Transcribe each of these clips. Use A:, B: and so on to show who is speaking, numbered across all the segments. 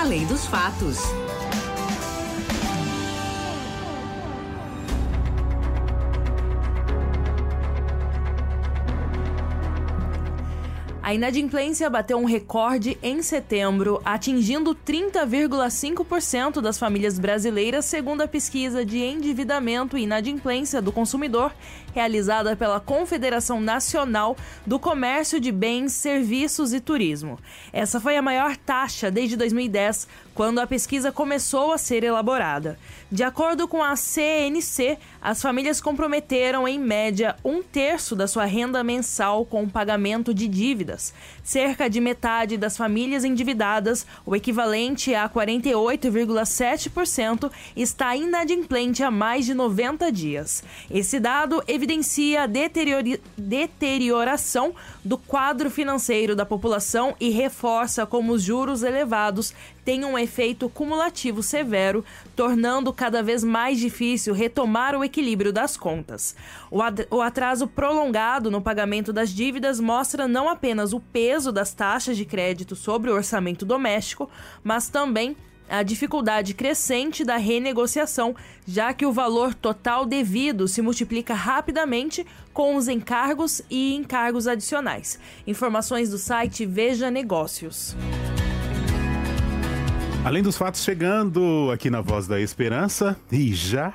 A: Além dos Fatos. A inadimplência bateu um recorde em setembro, atingindo 30,5% das famílias brasileiras, segundo a pesquisa de endividamento e inadimplência do consumidor, realizada pela Confederação Nacional do Comércio de Bens, Serviços e Turismo. Essa foi a maior taxa desde 2010, quando a pesquisa começou a ser elaborada. De acordo com a CNC, as famílias comprometeram, em média, 1/3 da sua renda mensal com o pagamento de dívidas. Cerca de metade das famílias endividadas, o equivalente a 48,7%, está inadimplente há mais de 90 dias. Esse dado evidencia a deterioração do quadro financeiro da população e reforça como os juros elevados têm um efeito cumulativo severo, tornando cada vez mais difícil retomar o equilíbrio das contas. O atraso prolongado no pagamento das dívidas mostra não apenas o peso das taxas de crédito sobre o orçamento doméstico, mas também a dificuldade crescente da renegociação, já que o valor total devido se multiplica rapidamente com os encargos e encargos adicionais. Informações do site Veja Negócios.
B: Além dos fatos, chegando aqui na Voz da Esperança, e já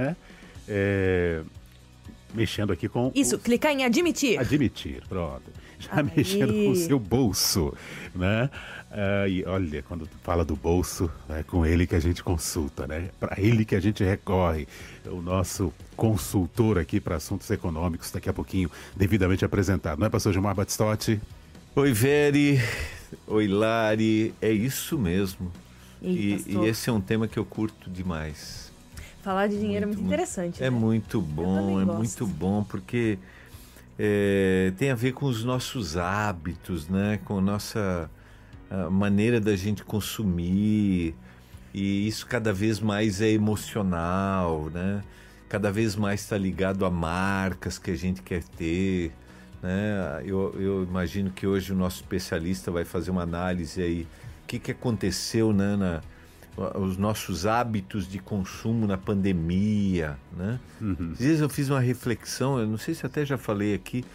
B: mexendo aqui com...
A: Isso, clicar em admitir.
B: Admitir, pronto. Já mexendo com o seu bolso, né? E olha, quando fala do bolso, é com ele que a gente consulta, né? Para ele que a gente recorre. O nosso consultor aqui para assuntos econômicos, daqui a pouquinho, devidamente apresentado. Não é, pastor Gilmar Batistotti?
C: Oi, Veri. Oi, Lari. É isso mesmo. E esse é um tema que eu curto demais.
A: Falar de dinheiro é muito interessante.
C: É, né? Muito bom, muito bom, porque tem a ver com os nossos hábitos, né? Com a nossa maneira da gente consumir, e isso cada vez mais é emocional, né? Cada vez mais está ligado a marcas que a gente quer ter, né? Eu imagino que hoje o nosso especialista vai fazer uma análise aí, o que aconteceu, né, os nossos hábitos de consumo na pandemia, né? Às vezes eu fiz uma reflexão, eu não sei se até já falei aqui,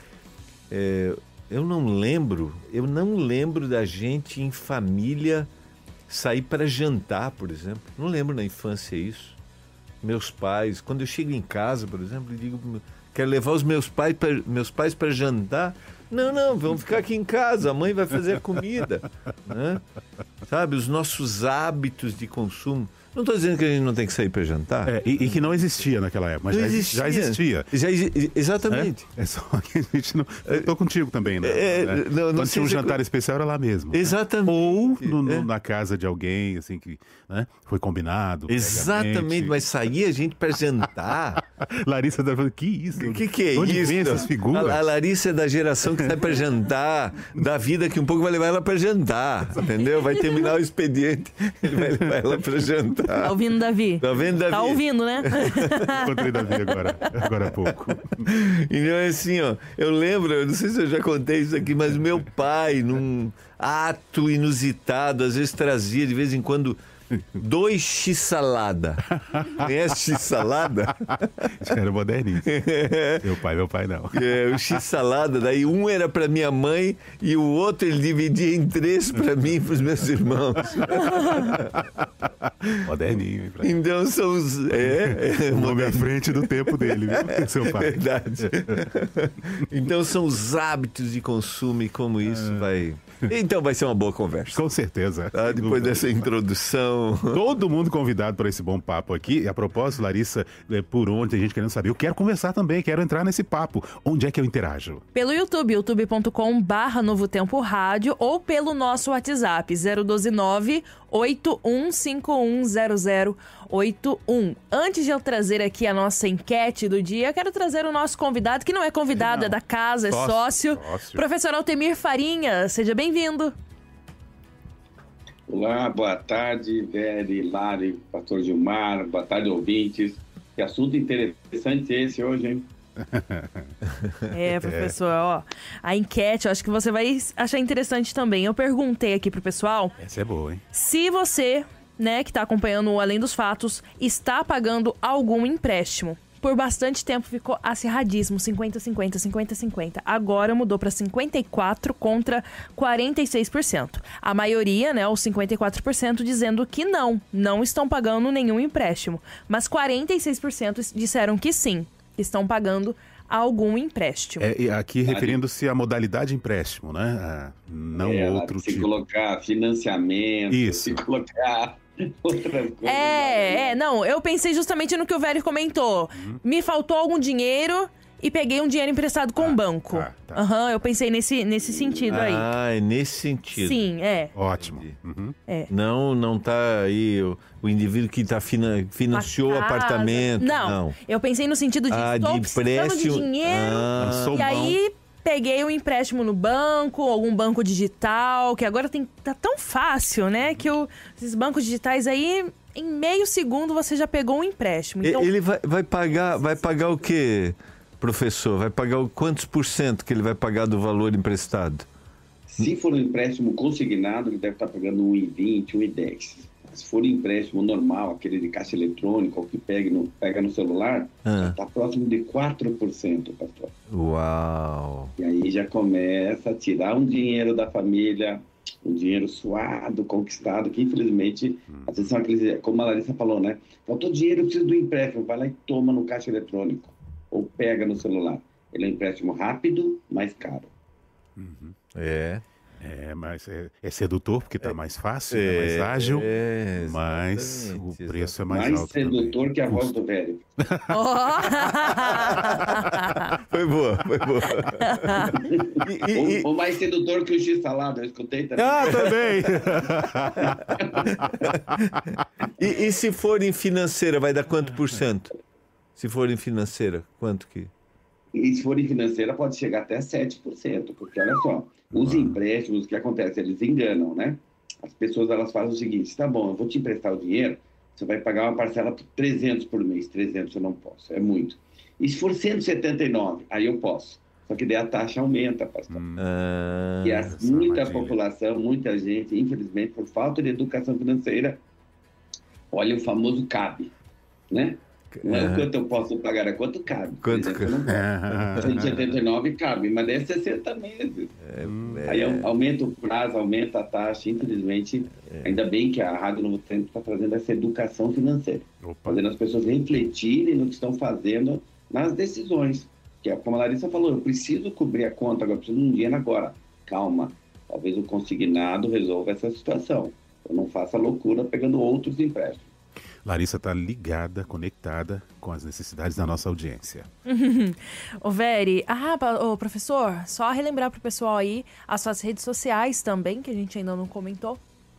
C: eu não lembro da gente em família sair para jantar, por exemplo. Não lembro na infância isso. Meus pais, quando eu chego em casa, por exemplo, eu digo, quero levar os meus pais para jantar. Não, vamos ficar aqui em casa, a mãe vai fazer a comida, né? Sabe, os nossos hábitos de consumo. Não estou dizendo que a gente não tem que sair para jantar.
B: E que não existia naquela época, mas já existia.
C: Exatamente.
B: É só que a gente não... Estou contigo também, né? Quando tinha um jantar especial, era lá mesmo.
C: Exatamente.
B: Ou na casa de alguém, assim, que, né, foi combinado.
C: Exatamente, mas saía a gente para jantar.
B: Larissa tá falando, que isso?
C: O que é
B: Onde
C: isso?
B: vem essas figuras?
C: A Larissa é da geração que sai para jantar, da vida que um pouco vai levar ela para jantar, entendeu? Vai terminar o expediente, ele vai levar ela para jantar.
A: Tá ouvindo, Davi?
C: Tá vendo, Davi?
A: Tá ouvindo, né?
B: Encontrei Davi agora há pouco.
C: Então é assim, ó, eu lembro, eu não sei se eu já contei isso aqui, mas meu pai, num ato inusitado, às vezes trazia de vez em quando 2 x-salada. Conhece x-salada?
B: Era moderninho. Meu pai não.
C: O x-salada, daí um era pra minha mãe e o outro ele dividia em 3 pra mim e pros meus irmãos.
B: Moderninho.
C: Então são os...
B: Um homem à frente do tempo dele, viu? Seu pai.
C: Verdade. Então são os hábitos de consumo e como isso vai... Então vai ser uma boa conversa.
B: Com certeza.
C: Tá? Depois dessa introdução.
B: Todo mundo convidado para esse bom papo aqui. E a propósito, Larissa, por onde tem gente querendo saber? Eu quero conversar também, quero entrar nesse papo. Onde é que eu interajo?
A: Pelo YouTube, youtube.com/Novo Tempo Rádio, ou pelo nosso WhatsApp, 012-981510081. Antes de eu trazer aqui a nossa enquete do dia, eu quero trazer o nosso convidado, que não é convidado, é da casa, é sócio. Professor Altemir Farinha, seja bem-vindo.
D: Olá, boa tarde, Veri, Lari, pastor Gilmar, boa tarde, ouvintes. Que assunto interessante esse hoje, hein?
A: Professor, ó, a enquete, eu acho que você vai achar interessante também. Eu perguntei aqui pro pessoal...
B: Essa é boa, hein?
A: Se você, né, que tá acompanhando o Além dos Fatos, está pagando algum empréstimo. Por bastante tempo ficou acirradíssimo, 50-50, 50-50. Agora mudou para 54% contra 46%. A maioria, né, os 54%, dizendo que não estão pagando nenhum empréstimo. Mas 46% disseram que sim, estão pagando algum empréstimo.
B: E aqui referindo-se à modalidade empréstimo, né? Não outro
D: se
B: tipo.
D: Se colocar financiamento,
B: Isso.
D: Se colocar... outras coisas.
A: Não, eu pensei justamente no que o Vério comentou. Me faltou algum dinheiro e peguei um dinheiro emprestado com o banco.
B: Tá.
A: Eu pensei nesse sentido aí.
C: É nesse sentido.
A: Sim,
B: Ótimo.
C: Não tá aí o indivíduo que financiou o apartamento. Não.
A: Eu pensei no sentido de estou precisando de dinheiro e aí... Peguei um empréstimo no banco, algum banco digital, que agora tá tão fácil, né? Que esses bancos digitais aí, em meio segundo, você já pegou um empréstimo. Então...
C: Ele vai pagar o quê, professor? Vai pagar quantos % que ele vai pagar do valor emprestado?
D: Se for um empréstimo consignado, ele deve estar pagando 1,20, 1,10. Se for um empréstimo normal, aquele de caixa eletrônica, ou que pega no celular, está próximo de 4%, pastor.
C: Uau!
D: E aí já começa a tirar um dinheiro da família, um dinheiro suado, conquistado, que infelizmente, às vezes são aqueles, como a Larissa falou, né? Faltou dinheiro, eu preciso do empréstimo, vai lá e toma no caixa eletrônico, ou pega no celular. Ele é um empréstimo rápido, mais caro.
B: Mas é sedutor porque tá mais fácil, é mais ágil, mas o preço é mais alto.
D: Mais sedutor também. Que a voz do Vério.
C: Foi boa.
D: Ou mais sedutor que o X-salada, eu escutei também.
B: Também!
C: E se for em financeira, vai dar quanto %? Se for em financeira, quanto que...
D: E se for em financeira, pode chegar até 7%, porque olha só, os empréstimos, o que acontece? Eles enganam, né? As pessoas, elas fazem o seguinte, tá bom, eu vou te emprestar o dinheiro, você vai pagar uma parcela por 300 por mês, 300 eu não posso, é muito. E se for 179, aí eu posso. Só que daí a taxa aumenta, pastor. E muita população, muita gente, infelizmente, por falta de educação financeira, olha o famoso CAB, né? Não é o quanto eu posso pagar, é quanto cabe.
C: Quanto
D: cabe? 179 cabe, mas é 60 meses. Aí aumenta o prazo, aumenta a taxa. Infelizmente, ainda bem que a Rádio Novo Tempo está trazendo essa educação financeira. Fazendo as pessoas refletirem no que estão fazendo nas decisões. Que é como a Larissa falou, eu preciso cobrir a conta agora, eu preciso de um dinheiro agora. Calma, talvez o consignado resolva essa situação. Eu não faça loucura pegando outros empréstimos.
B: Larissa está ligada, conectada com as necessidades da nossa audiência.
A: Ô, Veri, professor, só relembrar pro pessoal aí as suas redes sociais também, que a gente ainda não comentou.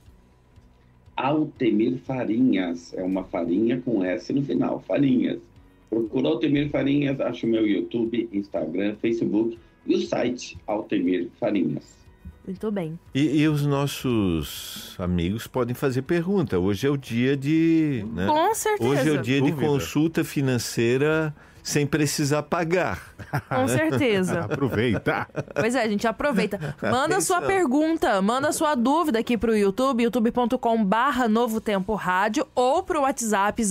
D: Altemir Farinhas, é uma farinha com S no final, Farinhas. Procura Altemir Farinhas, acha o meu YouTube, Instagram, Facebook e o site Altemir Farinhas.
A: Muito bem.
C: E os nossos amigos podem fazer pergunta. Hoje é o dia de... Né?
A: Com certeza.
C: Hoje é o dia de consulta financeira sem precisar pagar.
A: Com certeza.
B: Aproveita.
A: Pois é, gente, aproveita. Manda sua pergunta, manda sua dúvida aqui pro YouTube, youtube.com/Novo Tempo Rádio ou pro WhatsApp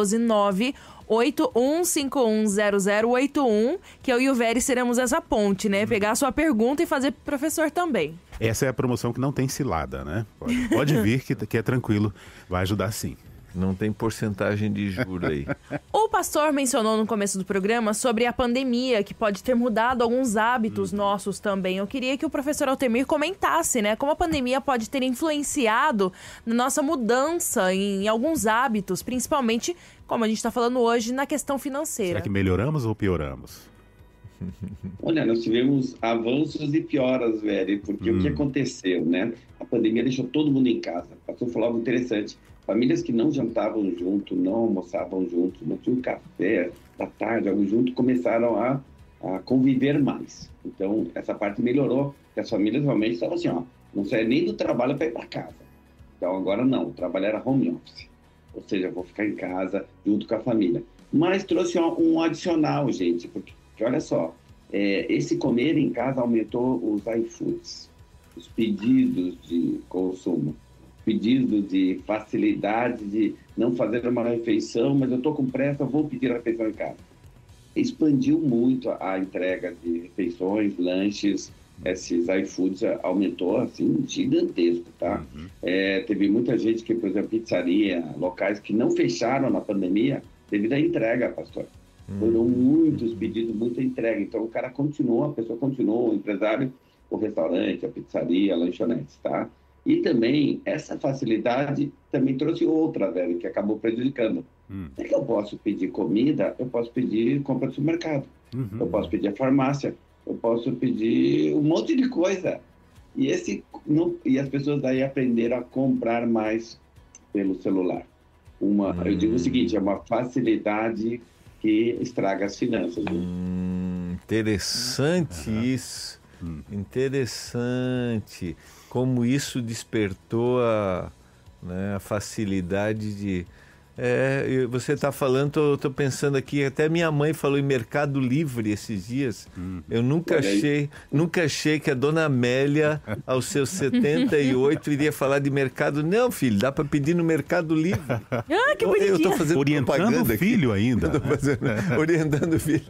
A: 012-981510081, que eu e o Véri seremos essa ponte, né? Pegar a sua pergunta e fazer pro professor também.
B: Essa é a promoção que não tem cilada, né? Pode vir que é tranquilo, vai ajudar sim.
C: Não tem porcentagem de juro aí.
A: O pastor mencionou no começo do programa sobre a pandemia, que pode ter mudado alguns hábitos nossos também. Eu queria que o professor Altemir comentasse, né? Como a pandemia pode ter influenciado na nossa mudança em alguns hábitos, principalmente, como a gente está falando hoje, na questão financeira.
B: Será que melhoramos ou pioramos?
D: Olha, nós tivemos avanços e pioras, velho, porque o que aconteceu, né? A pandemia deixou todo mundo em casa. O pastor falou algo interessante. Famílias que não jantavam junto, não almoçavam junto, não tinham café da tarde, algo junto, começaram a conviver mais. Então, essa parte melhorou, porque as famílias realmente estavam assim, não saia nem do trabalho para ir para casa. Então, agora não, o trabalho era home office. Ou seja, vou ficar em casa junto com a família. Mas trouxe um adicional, gente, porque Porque olha só, esse comer em casa aumentou os iFoods, os pedidos de consumo, pedidos de facilidade de não fazer uma refeição, mas eu estou com pressa, vou pedir a refeição em casa. Expandiu muito a entrega de refeições, lanches, esses iFoods aumentou, assim, gigantesco, tá? Teve muita gente que, por exemplo, pizzaria, locais que não fecharam na pandemia devido à entrega, pastor. Foram muitos pedidos, muita entrega. Então, o cara continuou, a pessoa continuou, o empresário, o restaurante, a pizzaria, a lanchonete, tá? E também, essa facilidade também trouxe outra, velho, que acabou prejudicando. É que eu posso pedir comida, eu posso pedir compra do supermercado, eu posso pedir a farmácia, eu posso pedir um monte de coisa. E as pessoas daí aprenderam a comprar mais pelo celular. Eu digo o seguinte, é uma facilidade que estraga as finanças.
C: Interessante isso. Interessante. Como isso despertou a facilidade de... você está falando, estou pensando aqui, até minha mãe falou em Mercado Livre esses dias. Eu nunca achei que a dona Amélia, aos seus 78, iria falar de mercado. Não, filho, dá para pedir no Mercado Livre.
A: Que bonitinho.
C: Eu estou fazendo
B: orientando o filho ainda.
C: Orientando o filho.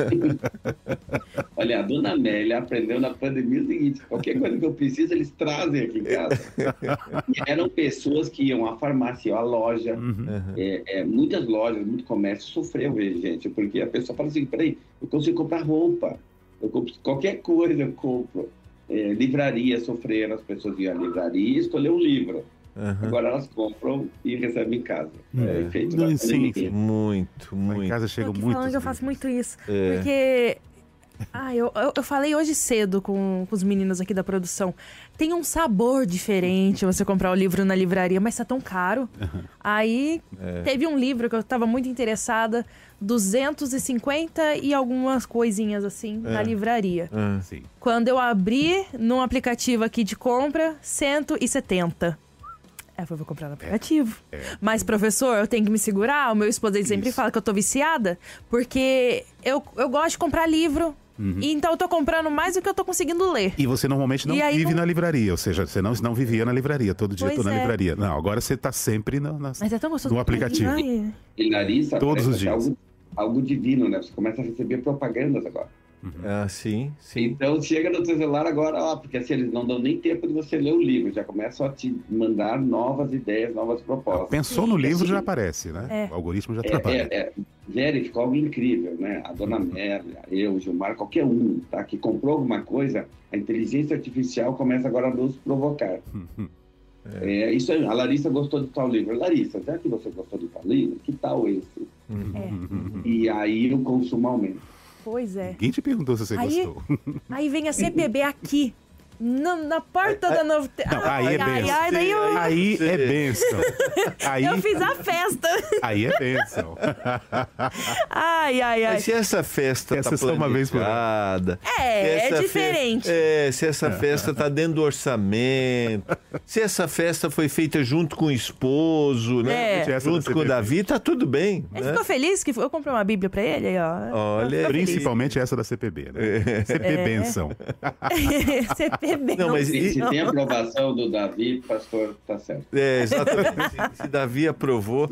D: Olha, a dona Amélia aprendeu na pandemia o seguinte, qualquer coisa que eu preciso, eles trazem aqui em casa. E eram pessoas que iam à farmácia, à loja, muitas lojas, muito comércio sofreu, gente, porque a pessoa fala assim, peraí, eu consigo comprar roupa, eu compro qualquer coisa, eu compro. Livraria sofreram, as pessoas iam à livraria e escolher um livro. Agora elas compram e recebem em casa. Efeito da pandemia.
C: Muito.
B: Em casa chega muito.
A: Falando que eu faço muito isso. Porque... eu falei hoje cedo com os meninos aqui da produção. Tem um sabor diferente você comprar o livro na livraria, mas tá tão caro. Aí teve um livro que eu tava muito interessada, 250 e algumas coisinhas assim na livraria.
B: Sim.
A: Quando eu abri num aplicativo aqui de compra, 170. Eu vou comprar no aplicativo. Mas, professor, eu tenho que me segurar. O meu esposo sempre fala que eu tô viciada, porque eu gosto de comprar livro. E então eu tô comprando mais do que eu tô conseguindo ler.
B: E você normalmente não vive na livraria, ou seja, você não vivia na livraria, todo dia eu tô na livraria. Não, agora você tá sempre
A: Mas é tão gostoso
B: no aplicativo.
D: E Larissa,
B: todos os dias.
D: Algo divino, né? Você começa a receber propagandas agora.
C: Sim.
D: Então chega no seu celular agora, porque assim eles não dão nem tempo de você ler o livro, já começam a te mandar novas ideias, novas propostas.
B: Pensou no livro, já aparece, né? O algoritmo já trabalha.
D: Jerry, ficou algo incrível, né? A dona Amélia, eu, o Gilmar, qualquer um, tá? Que comprou alguma coisa, a inteligência artificial começa agora a nos provocar. Isso aí, a Larissa gostou de tal livro. Larissa, já que você gostou de tal livro, que tal esse? E aí o consumo aumenta.
A: Pois é.
B: Ninguém te perguntou se você gostou.
A: Aí vem a CPB aqui, na porta da Novo...
B: Aí é bênção.
A: Eu fiz a festa.
B: Aí é bênção.
C: Mas se essa festa tá planejada...
A: É diferente.
C: Se essa festa tá dentro do orçamento, se essa festa foi feita junto com o esposo, né? Junto com o Davi, tá tudo bem.
A: Ele ficou feliz que eu comprei uma Bíblia pra ele, aí, ó.
B: Olha, principalmente essa da CPB, né? CPB bênção.
A: CPB.
C: Não, mas
D: se tem a aprovação do Davi, pastor, tá certo.
C: Exatamente. Se Davi aprovou,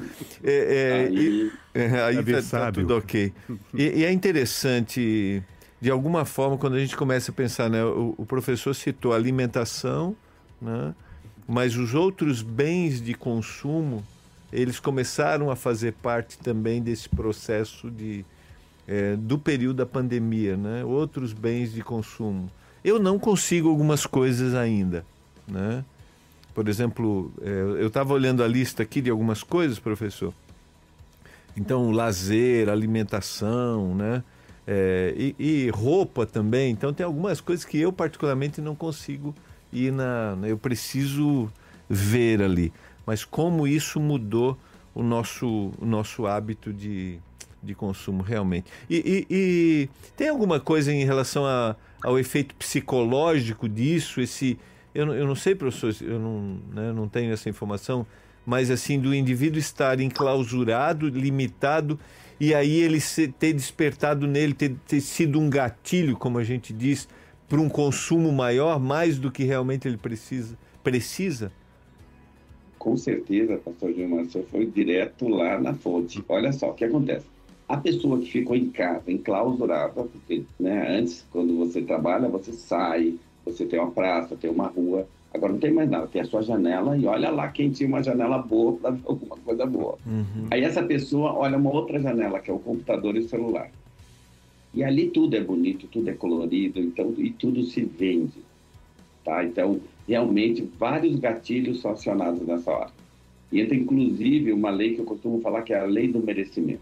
C: aí tá tudo ok. E é interessante, de alguma forma, quando a gente começa a pensar, né? O professor citou a alimentação, né? Mas os outros bens de consumo, eles começaram a fazer parte também desse processo do período da pandemia, né? Outros bens de consumo. Eu não consigo algumas coisas ainda, né? Por exemplo, eu estava olhando a lista aqui de algumas coisas, professor. Então, lazer, alimentação, né? E roupa também. Então, tem algumas coisas que eu particularmente não consigo ir eu preciso ver ali. Mas como isso mudou o nosso hábito de consumo, realmente. E tem alguma coisa em relação ao efeito psicológico disso? Eu não sei, professor, eu não tenho essa informação, mas assim, do indivíduo estar enclausurado, limitado, e aí ele ter despertado nele, ter sido um gatilho, como a gente diz, para um consumo maior, mais do que realmente ele precisa?
D: Com certeza, pastor Gilmar, você foi direto lá na fonte. Olha só, o que acontece? A pessoa que ficou em casa, enclausurada, porque antes, quando você trabalha, você sai, você tem uma praça, tem uma rua. Agora não tem mais nada, tem a sua janela e olha lá quem tinha uma janela boa para ver alguma coisa boa. Aí essa pessoa olha uma outra janela, que é o computador e o celular. E ali tudo é bonito, tudo é colorido, então, e tudo se vende. Tá? Então, realmente, vários gatilhos são acionados nessa hora. E entra, inclusive, uma lei que eu costumo falar que é a lei do merecimento.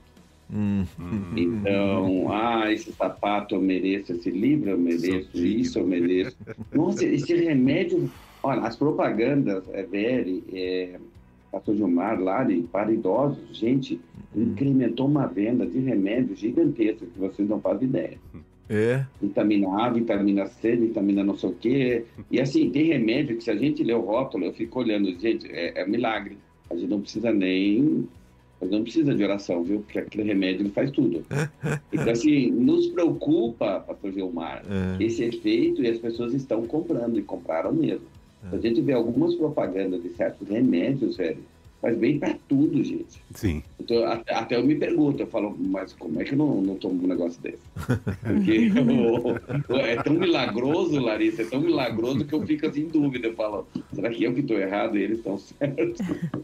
D: Então, esse sapato eu mereço, esse livro eu mereço, isso eu mereço. Nossa, esse remédio... Olha, as propagandas, pastor Gilmar, Lari, para idosos, gente, incrementou uma venda de remédios gigantesca que vocês não fazem ideia. Vitamina A, vitamina C, vitamina não sei o quê. E assim, tem remédio que se a gente ler o rótulo, eu fico olhando, gente, é milagre. A gente não precisa de oração, viu? Porque aquele remédio ele faz tudo. Então, assim, nos preocupa, pastor Gilmar, esse efeito, e as pessoas estão comprando, e compraram mesmo. A gente vê algumas propagandas de certos remédios, velho, faz bem para tudo, gente.
B: Sim.
D: Então, até eu me pergunto, eu falo, mas como é que eu não tomo um negócio desse? Porque é tão milagroso, Larissa, é tão milagroso que eu fico assim em dúvida. Eu falo, será que eu que estou errado e eles estão certos?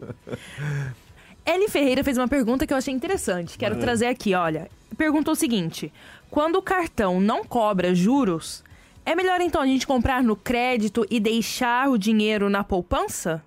A: Eli Ferreira fez uma pergunta que eu achei interessante. Quero trazer aqui, olha. Perguntou o seguinte: quando o cartão não cobra juros, é melhor então a gente comprar no crédito e deixar o dinheiro na poupança?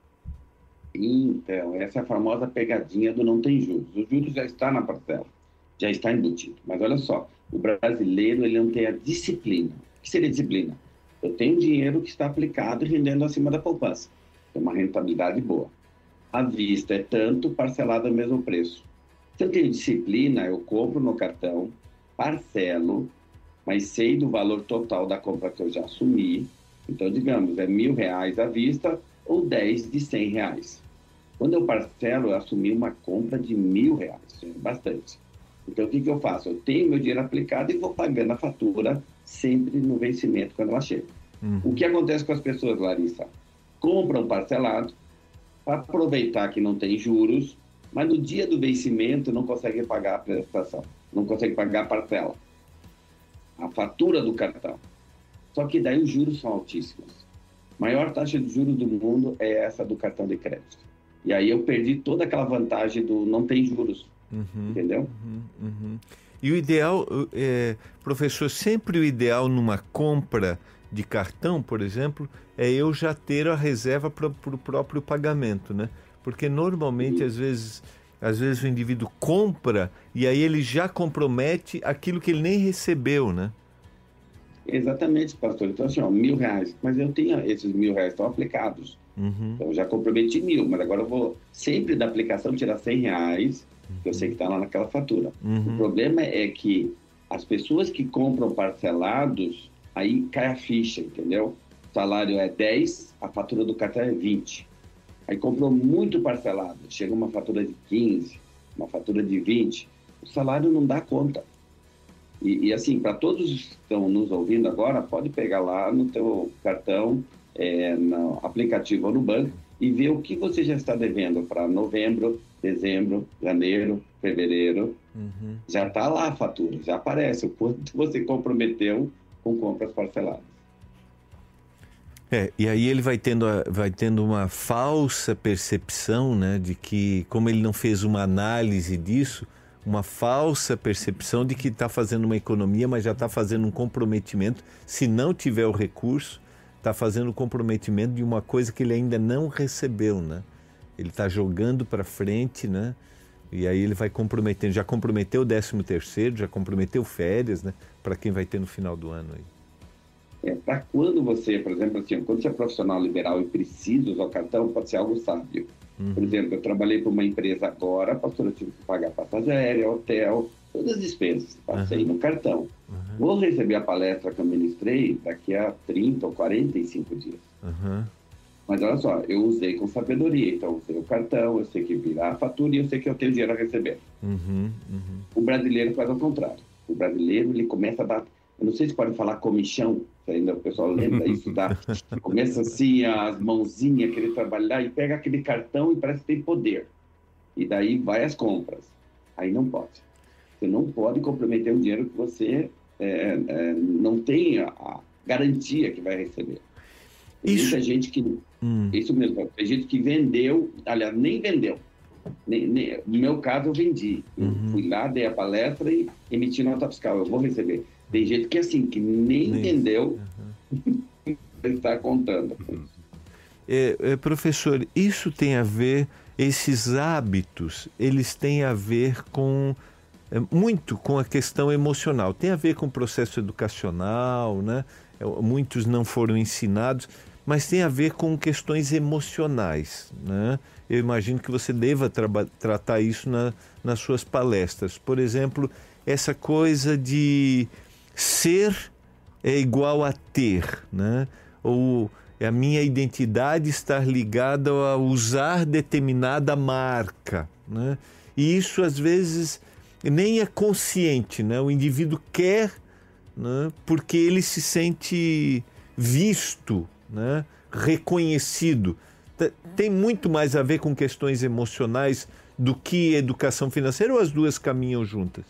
D: Então, essa é a famosa pegadinha do não tem juros. O juros já está na parcela, já está embutido. Mas olha só, o brasileiro ele não tem a disciplina. O que seria disciplina? Eu tenho dinheiro que está aplicado e rendendo acima da poupança. Tem uma rentabilidade boa. À vista é tanto, parcelado ao mesmo preço. Se eu tenho disciplina, eu compro no cartão, parcelo, mas sei do valor total da compra que eu já assumi. Então, digamos, é R$1.000 à vista ou 10 de R$100. Quando eu parcelo, eu assumi uma compra de R$1.000, é bastante. Então, o que eu faço? Eu tenho meu dinheiro aplicado e vou pagando a fatura sempre no vencimento quando ela chega. O que acontece com as pessoas, Larissa? Compram parcelado, para aproveitar que não tem juros, mas no dia do vencimento não consegue pagar a prestação, não consegue pagar a parcela, a fatura do cartão. Só que daí os juros são altíssimos. A maior taxa de juros do mundo é essa do cartão de crédito. E aí eu perdi toda aquela vantagem do não tem juros, entendeu?
C: E o ideal, professor, sempre o ideal numa compra de cartão, por exemplo, é eu já ter a reserva para o próprio pagamento, né? Porque normalmente, às vezes o indivíduo compra e aí ele já compromete aquilo que ele nem recebeu, né?
D: Exatamente, pastor. Então, assim, R$1.000, mas eu tenho esses R$1.000 estão aplicados. Então, eu já comprometi 1.000, mas agora eu vou sempre da aplicação tirar R$100, que eu sei que está lá naquela fatura. O problema é que as pessoas que compram parcelados, aí cai a ficha, entendeu? O salário é 10, a fatura do cartão é 20. Aí comprou muito parcelado, chega uma fatura de 15, uma fatura de 20, o salário não dá conta. E assim, para todos que estão nos ouvindo agora, pode pegar lá no teu cartão, no aplicativo ou no banco, e ver o que você já está devendo para novembro, dezembro, janeiro, fevereiro. Já está lá a fatura, já aparece o quanto você comprometeu com compras parceladas.
C: E aí ele vai tendo uma falsa percepção, né, de que, como ele não fez uma análise disso, uma falsa percepção de que está fazendo uma economia, mas já está fazendo um comprometimento. Se não tiver o recurso, está fazendo um comprometimento de uma coisa que ele ainda não recebeu, né? Ele está jogando para frente, né? E aí ele vai comprometendo. Já comprometeu o 13º, já comprometeu férias, né? Para quem vai ter no final do ano aí.
D: Para quando você, por exemplo, assim, quando você é profissional liberal e precisa usar o cartão, pode ser algo sábio. Por exemplo, eu trabalhei para uma empresa agora, pastor, eu tive que pagar passagem aérea, hotel, todas as despesas, passei no cartão. Vou receber a palestra que eu ministrei daqui a 30 ou 45 dias. Mas olha só, eu usei com sabedoria. Então, eu usei o cartão, eu sei que virar a fatura e eu sei que eu tenho dinheiro a receber. O brasileiro faz ao contrário. O brasileiro, ele começa a dar... Eu não sei se pode falar comichão, se ainda o pessoal lembra isso, tá? Começa assim, as mãozinhas, querer trabalhar e pega aquele cartão e parece que tem poder. E daí vai às compras. Aí não pode. Você não pode comprometer um dinheiro que você não tem a garantia que vai receber. Tem muita gente que... Isso mesmo. Tem gente que vendeu, aliás, nem vendeu. No meu caso, eu vendi. Eu fui lá, dei a palestra e emiti nota fiscal. Eu vou receber. Tem gente que, assim, que nem vendeu, está contando.
C: Professor, isso tem a ver, esses hábitos, eles têm a ver com... muito com a questão emocional. Tem a ver com o processo educacional, né? Muitos não foram ensinados, mas tem a ver com questões emocionais, né? Eu imagino que você deva tratar isso nas suas palestras. Por exemplo, essa coisa de ser é igual a ter, né? Ou a minha identidade estar ligada a usar determinada marca, né? E isso, às vezes, nem é consciente, né? O indivíduo quer, né? Porque ele se sente visto, né? Reconhecido. Tem muito mais a ver com questões emocionais do que educação financeira, ou as duas caminham juntas?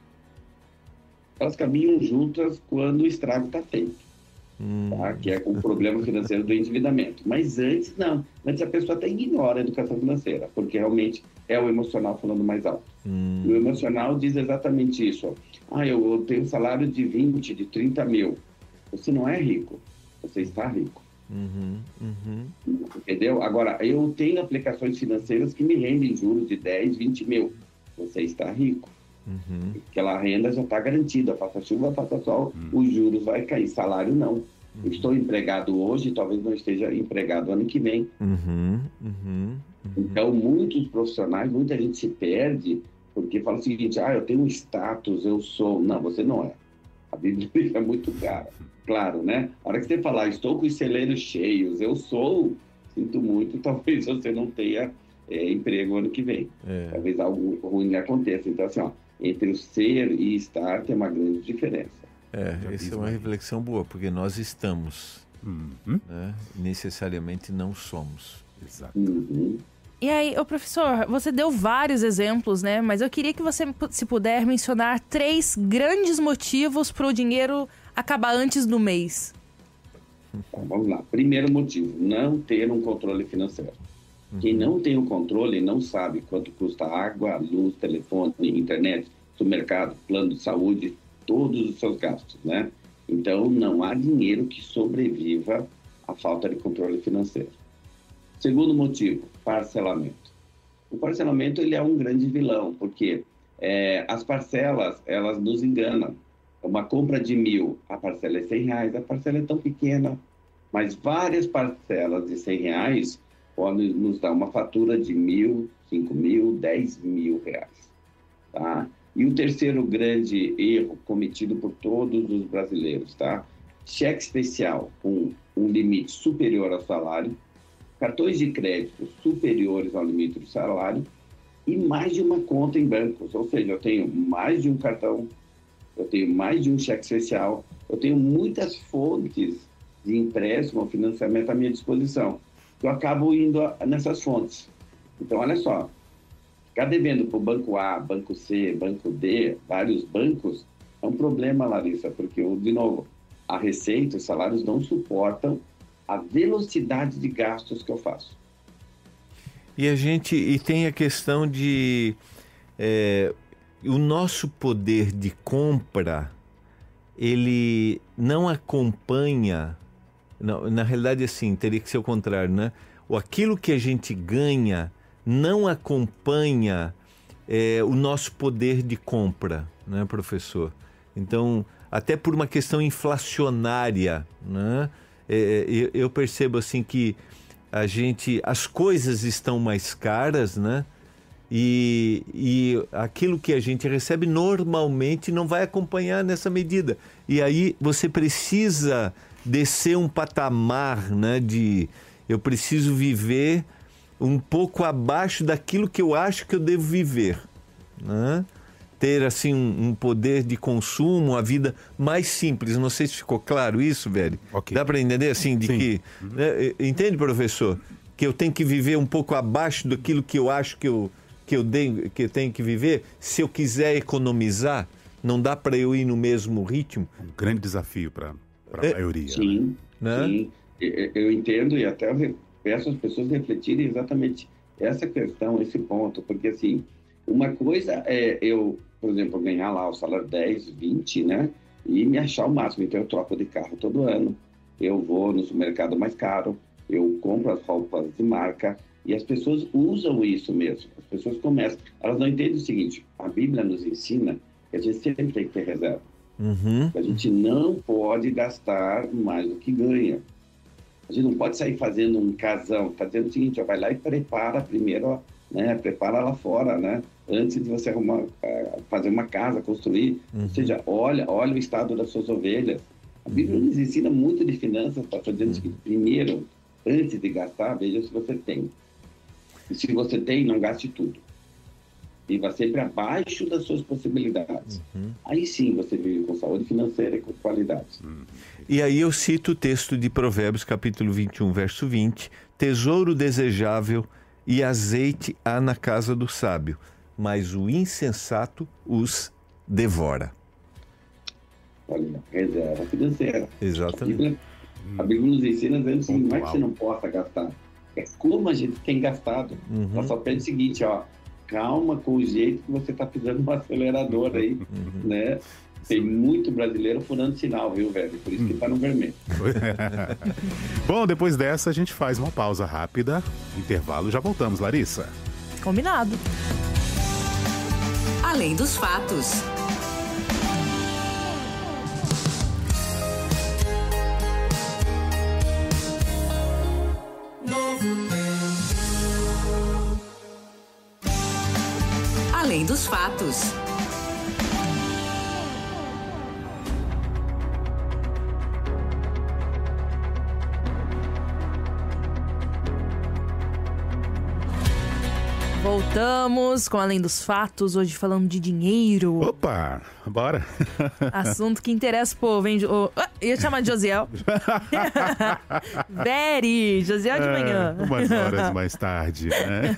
D: Elas caminham juntas quando o estrago está feito, tá? Que é com o problema financeiro do endividamento. Mas antes, não. Antes a pessoa até ignora a educação financeira, porque realmente é o emocional falando mais alto. E o emocional diz exatamente isso. Eu tenho um salário de 20, de 30 mil. Você não é rico, você está rico. Entendeu? Agora, eu tenho aplicações financeiras que me rendem juros de 10, 20 mil. Você está rico. Aquela renda já está garantida. Faça chuva, faça sol, os juros vai cair. Salário não. Eu estou empregado hoje, talvez não esteja empregado ano que vem. Então, muitos profissionais, muita gente se perde porque fala o seguinte: eu tenho um status, eu sou... Não, você não é. A Bíblia é muito claro, né? A hora que você falar, estou com os celeiros cheios, eu sou, sinto muito, talvez você não tenha emprego ano que vem. Talvez algo ruim aconteça. Então, assim, entre o ser e estar tem uma grande diferença.
C: Essa é uma reflexão boa, porque nós estamos, né? Necessariamente não somos.
B: Exato.
A: E aí, professor, você deu vários exemplos, né? Mas eu queria que você, se puder, mencionar 3 grandes motivos para o dinheiro acabar antes do mês.
D: Tá, vamos lá. Primeiro motivo, não ter um controle financeiro. Quem não tem o controle não sabe quanto custa água, luz, telefone, internet, supermercado, plano de saúde, todos os seus gastos, né? Então, não há dinheiro que sobreviva à falta de controle financeiro. Segundo motivo, parcelamento. O parcelamento, ele é um grande vilão, porque as parcelas, elas nos enganam. Uma compra de 1.000, a parcela é R$100, a parcela é tão pequena, mas várias parcelas de R$100 podem nos dar uma fatura de 1.000, 5.000, 10.000 reais, tá? E o terceiro grande erro cometido por todos os brasileiros, tá? Cheque especial com um limite superior ao salário, cartões de crédito superiores ao limite do salário e mais de uma conta em bancos. Ou seja, eu tenho mais de um cartão, eu tenho mais de um cheque especial, eu tenho muitas fontes de empréstimo ou financiamento à minha disposição. Eu acabo indo nessas fontes. Então, olha só, ficar devendo para o banco A, banco C, banco D, vários bancos, é um problema, Larissa, porque, de novo, a receita, os salários não suportam a velocidade de gastos que eu faço.
C: E tem a questão de o nosso poder de compra, ele não acompanha, na realidade assim, teria que ser o contrário, né? Aquilo que a gente ganha não acompanha o nosso poder de compra, né, professor? Então, até por uma questão inflacionária, né? Eu percebo assim que as coisas estão mais caras, né? E aquilo que a gente recebe normalmente não vai acompanhar nessa medida. E aí você precisa descer um patamar, né, de eu preciso viver um pouco abaixo daquilo que eu acho que eu devo viver, né? Ter assim um poder de consumo, a vida mais simples. Não sei se ficou claro isso, velho.
B: Okay.
C: Dá para entender assim de que, né? Entende, professor? Que eu tenho que viver um pouco abaixo daquilo que eu acho que eu tenho que viver. Se eu quiser economizar, não dá para eu ir no mesmo ritmo.
B: Um grande desafio para a maioria.
D: Sim,
C: né?
D: Sim. Eu entendo e até peço às pessoas refletirem exatamente essa questão, esse ponto, porque assim, uma coisa é eu, por exemplo, ganhar lá o salário 10, 20, né? E me achar o máximo. Então eu troco de carro todo ano, eu vou no supermercado mais caro, eu compro as roupas de marca e as pessoas usam isso mesmo. As pessoas começam. Elas não entendem o seguinte, a Bíblia nos ensina que a gente sempre tem que ter reserva. A gente não pode gastar mais do que ganha. A gente não pode sair fazendo um casão, fazendo o seguinte, vai lá e prepara primeiro, né? Prepara lá fora, né? Antes de você fazer uma casa, construir. Ou seja, olha o estado das suas ovelhas. A Bíblia nos ensina muito de finanças, para fazer o seguinte, primeiro, antes de gastar, veja se você tem. E se você tem, não gaste tudo. Viva sempre abaixo das suas possibilidades. Aí sim você vive com saúde financeira e com qualidade.
C: E aí eu cito o texto de Provérbios, capítulo 21, verso 20. Tesouro desejável e azeite há na casa do sábio, mas o insensato os devora.
D: Olha, reserva financeira.
C: Exatamente.
D: A Bíblia nos ensina dizendo assim, não é que você não possa gastar, é como a gente tem gastado. Ela só pede o seguinte, ó, calma com o jeito que você está pisando no acelerador aí, né? Tem muito brasileiro furando sinal, viu, velho? Por isso que tá no vermelho.
B: Bom, depois dessa a gente faz uma pausa rápida, intervalo, já voltamos, Larissa.
A: Combinado.
E: Além dos fatos. Além dos fatos.
A: Voltamos com Além dos Fatos, hoje falando de dinheiro.
B: Opa, bora.
A: Assunto que interessa o povo, hein? Ia chamar de Josiel. Very, Josiel de manhã.
B: Umas horas mais tarde, né?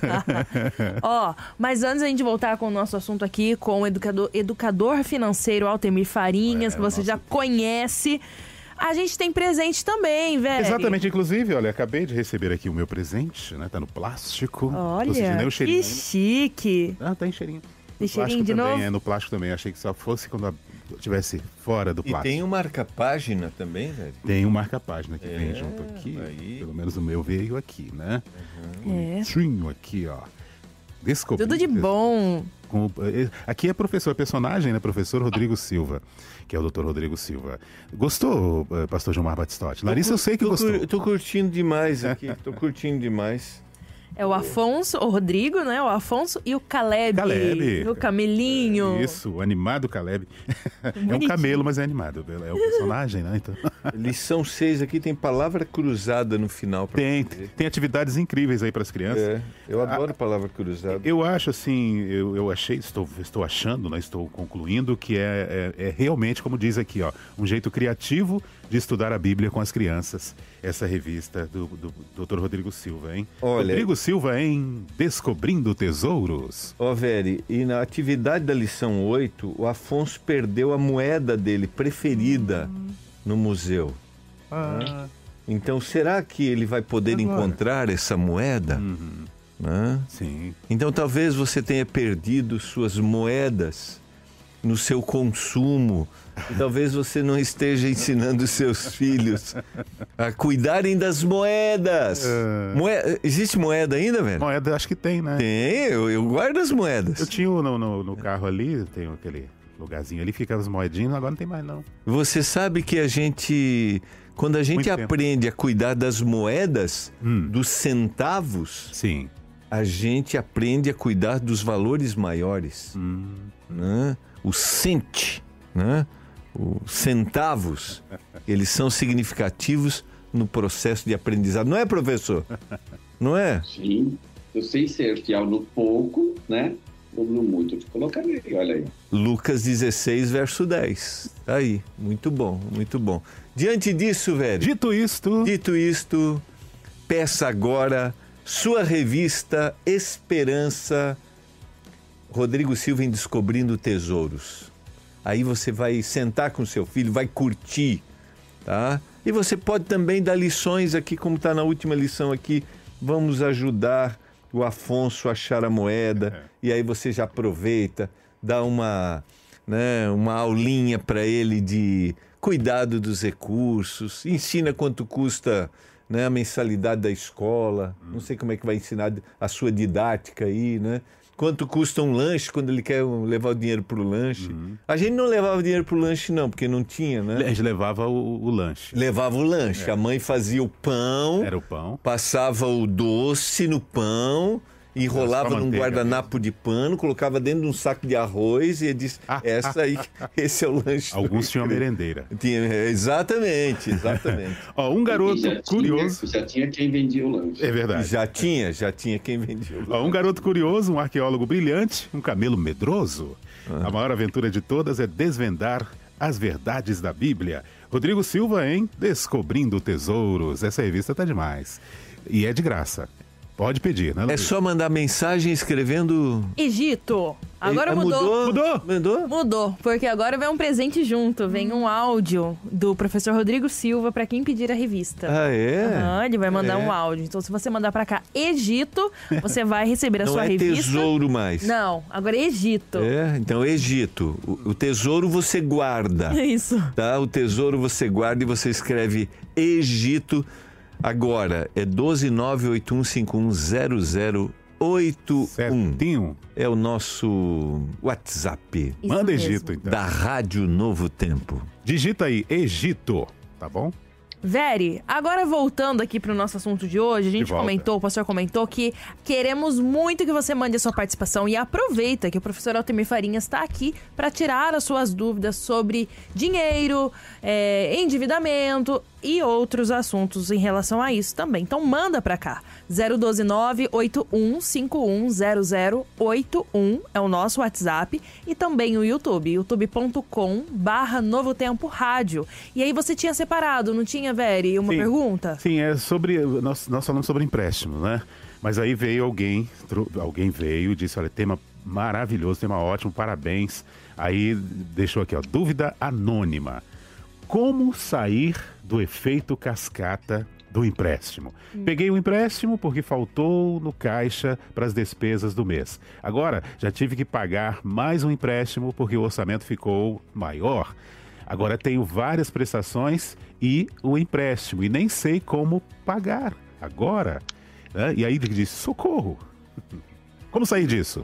A: Mas antes da gente voltar com o nosso assunto aqui, com o educador financeiro Altemir Farinhas, que você já conhece, a gente tem presente também, velho.
B: Exatamente, inclusive, olha, acabei de receber aqui o meu presente, né? Tá no plástico.
A: Olha,
B: o cheirinho,
A: que chique.
B: Tem cheirinho.
A: Tem cheirinho de
B: também,
A: novo?
B: No plástico também, achei que só fosse quando estivesse fora do plástico.
C: E tem um marca-página também, velho?
B: Tem um marca-página que vem junto aqui. Aí. Pelo menos o meu veio aqui, né? Bonitinho aqui, ó. Descobrindo.
A: Tudo de bom.
B: Aqui é personagem, né? Professor Rodrigo Silva, que é o doutor Rodrigo Silva. Gostou, pastor Gilmar Batistotti? Larissa, eu sei que gostou.
C: Tô curtindo demais aqui, tô curtindo demais.
A: É o Afonso, o Rodrigo, né? O Afonso e o Caleb. O camelinho.
B: Isso, o animado Caleb. É um camelo, mas é animado. É o personagem, né? Então...
C: Lição 6 aqui tem palavra cruzada no final.
B: Tem atividades incríveis aí para as crianças.
C: Eu adoro palavra cruzada.
B: Eu acho assim, eu achei, estou achando, né? Estou concluindo que é realmente, como diz aqui, ó, um jeito criativo de estudar a Bíblia com as crianças. Essa revista do Dr. Rodrigo Silva, hein?
C: Olha,
B: Rodrigo Silva em Descobrindo Tesouros.
C: Veri, e na atividade da lição 8, o Afonso perdeu a moeda dele preferida no museu. Então, será que ele vai poder encontrar essa moeda?
B: Sim.
C: Então, talvez você tenha perdido suas moedas no seu consumo. E talvez você não esteja ensinando seus filhos a cuidarem das moedas. Existe moeda ainda, velho?
B: Moeda, acho que tem, né?
C: Tem, eu guardo as moedas.
B: Eu tinha no carro ali, tem aquele lugarzinho ali, fica as moedinhas, agora não tem mais não.
C: Você sabe que quando a gente aprende a cuidar das moedas, dos centavos,
B: sim,
C: a gente aprende a cuidar dos valores maiores. Né? O cent, né? Os centavos, eles são significativos no processo de aprendizado. Não é, professor? Não é?
D: Sim. Eu sei ser fiel no pouco, né? No muito te colocarei, olha aí.
C: Lucas 16, verso 10. Aí, muito bom, muito bom. Diante disso, velho.
B: Dito isto,
C: peça agora sua revista Esperança, Rodrigo Silva em Descobrindo Tesouros. Aí você vai sentar com seu filho, vai curtir, tá? E você pode também dar lições aqui, como está na última lição aqui. Vamos ajudar o Afonso a achar a moeda. E aí você já aproveita, dá uma aulinha para ele de cuidado dos recursos, ensina quanto custa, né, a mensalidade da escola. Não sei como é que vai ensinar a sua didática aí, né? Quanto custa um lanche quando ele quer levar o dinheiro para o lanche. A gente não levava dinheiro para o lanche não, porque não tinha, né?
B: A gente levava o lanche.
C: Levava o lanche. A mãe fazia o pão.
B: Era o pão. Passava
C: o doce no pão, enrolava num guardanapo de pano, colocava dentro de um saco de arroz e disse, esse é o lanche.
B: Alguns tinham merendeira.
C: Exatamente.
B: Ó, um garoto curioso...
D: Já tinha quem vendia o lanche.
B: É verdade.
C: Já tinha quem vendia o lanche.
B: Ó, um garoto curioso, um arqueólogo brilhante, um camelo medroso. A maior aventura de todas é desvendar as verdades da Bíblia. Rodrigo Silva em Descobrindo Tesouros. Essa revista tá demais. E é de graça. Pode pedir, né, Luiz?
C: É só mandar mensagem escrevendo...
A: Egito. Agora mudou.
C: Mudou,
A: porque agora vem um presente junto. Vem um áudio do professor Rodrigo Silva para quem pedir a revista.
C: Ah, é?
A: Ele vai mandar um áudio. Então, se você mandar para cá Egito, você vai receber a sua revista.
C: Não é tesouro mais.
A: Não, agora é Egito.
C: Então Egito. O tesouro você guarda.
A: Isso.
C: Tá? O tesouro você guarda e você escreve Egito. Agora, é 12981510081.
B: Certinho.
C: É o nosso WhatsApp.
A: Isso
B: Manda
A: mesmo.
B: Egito, então.
C: Da Rádio Novo Tempo.
B: Digita aí, Egito, tá bom?
A: Veri, agora voltando aqui para o nosso assunto de hoje, a gente comentou, o pastor comentou que queremos muito que você mande a sua participação e aproveita que o professor Altemir Farinhas está aqui para tirar as suas dúvidas sobre dinheiro, endividamento e outros assuntos em relação a isso também. Então manda para cá, 012-981510081 é o nosso WhatsApp e também o YouTube, youtube.com/Novo Tempo Rádio. E aí você tinha separado, não tinha, Veri, uma pergunta?
B: Sim, é sobre, nós falamos sobre empréstimos, né? Mas aí veio alguém veio e disse, olha, tema maravilhoso, tema ótimo, parabéns. Aí deixou aqui, ó, dúvida anônima. Como sair do efeito cascata do empréstimo? Peguei o empréstimo porque faltou no caixa para as despesas do mês. Agora, já tive que pagar mais um empréstimo porque o orçamento ficou maior. Agora tenho várias prestações e o empréstimo e nem sei como pagar agora. Né? E aí ele disse, socorro! Como sair disso?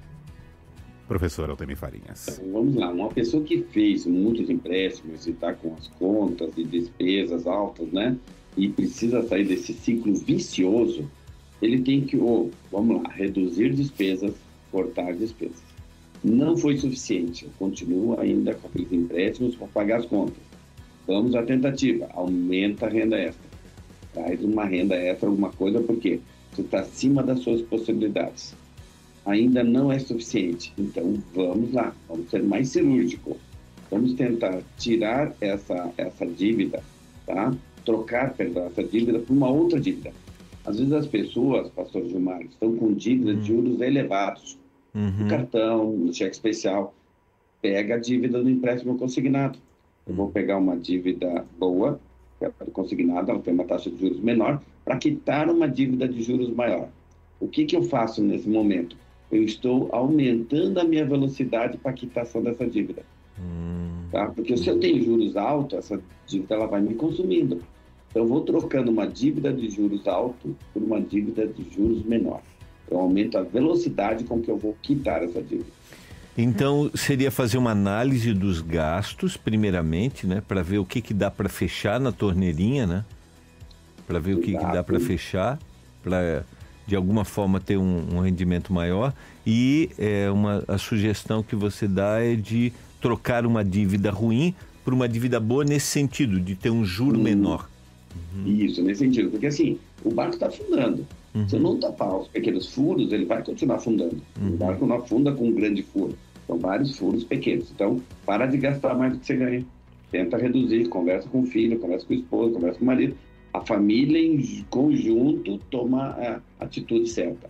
B: Professor Altemir Farinhas.
D: Então, vamos lá, uma pessoa que fez muitos empréstimos e está com as contas e despesas altas, né? E precisa sair desse ciclo vicioso, ele tem que, vamos lá, reduzir despesas, cortar despesas. Não foi suficiente, eu continuo ainda com aqueles empréstimos para pagar as contas. Vamos à tentativa, aumenta a renda extra. Traz uma renda extra, alguma coisa, porque você está acima das suas possibilidades. Ainda não é suficiente, então vamos lá, vamos ser mais cirúrgico. Vamos tentar tirar essa dívida, tá? Trocar, essa dívida por uma outra dívida. Às vezes as pessoas, pastor Gilmar, estão com dívidas de juros elevados. No cartão, no cheque especial, pega a dívida do empréstimo consignado. Eu vou pegar uma dívida boa, que é consignada, ela tem uma taxa de juros menor, para quitar uma dívida de juros maior. O que eu faço nesse momento? Eu estou aumentando a minha velocidade para a quitação dessa dívida. Tá? Porque se eu tenho juros altos, essa dívida ela vai me consumindo. Então, eu vou trocando uma dívida de juros alto por uma dívida de juros menor. Eu aumento a velocidade com que eu vou quitar essa dívida.
C: Então, seria fazer uma análise dos gastos, primeiramente, né? Para ver o que dá para fechar na torneirinha, né? Para ver o que dá para fechar, para, de alguma forma, ter um rendimento maior. E a sugestão que você dá é de trocar uma dívida ruim por uma dívida boa nesse sentido, de ter um juro menor.
D: Isso, nesse sentido. Porque assim, o barco está afundando. Se eu não tapar os pequenos furos, ele vai continuar afundando. O barco não afunda com um grande furo. São vários furos pequenos. Então, para de gastar mais do que você ganha. Tenta reduzir, conversa com o filho, conversa com o esposo, conversa com o marido. A família em conjunto toma a atitude certa.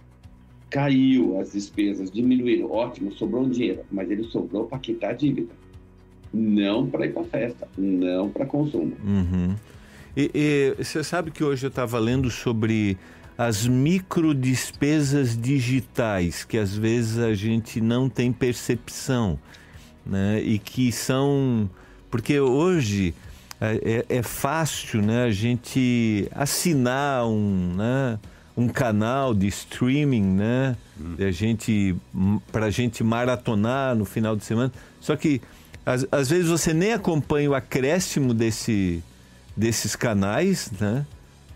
D: Caiu as despesas, diminuíram, ótimo, sobrou um dinheiro, mas ele sobrou para quitar a dívida. Não para ir para festa, não para consumo.
C: E você sabe que hoje eu estava lendo sobre as microdespesas digitais, que às vezes a gente não tem percepção, né? E que são... Porque hoje é fácil, né, a gente assinar um canal de streaming, né? Para a gente maratonar no final de semana. Só que às vezes você nem acompanha o acréscimo desses canais, né?